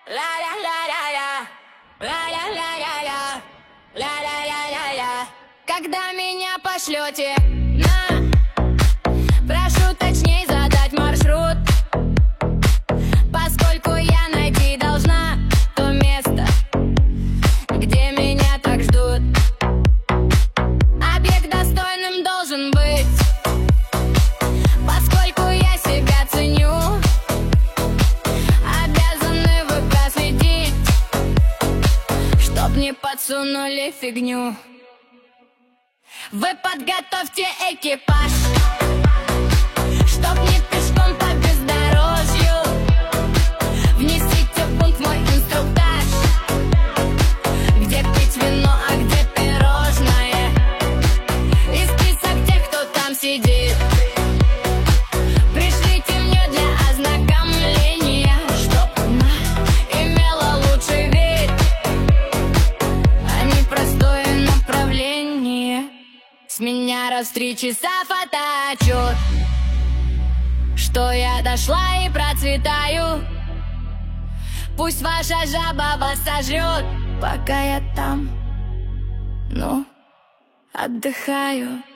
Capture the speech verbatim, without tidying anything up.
Ля-ля-ля-ля-ля, ля-ля-ля-ля-ля. Когда меня пошлете на, прошу точнее задать маршрут, поскольку я найти должна то место, где меня так ждут. Объект достойным должен быть, поскольку я себя ценю. Обязаны вы проследить, чтоб не подсунули фигню. Вы подготовьте экипаж, чтоб не пешком по бездорожью. Внесите в пункт мой инструктаж, где пить вино, а где пирожное, и список тех, кто там сидит. Пришлите мне для ознакомления, чтоб она имела лучший вид, а не простое направление. С меня раз в три часа фотоотчет, что я дошла и процветаю. Пусть ваша жаба вас сожрет, пока я там, ну, отдыхаю.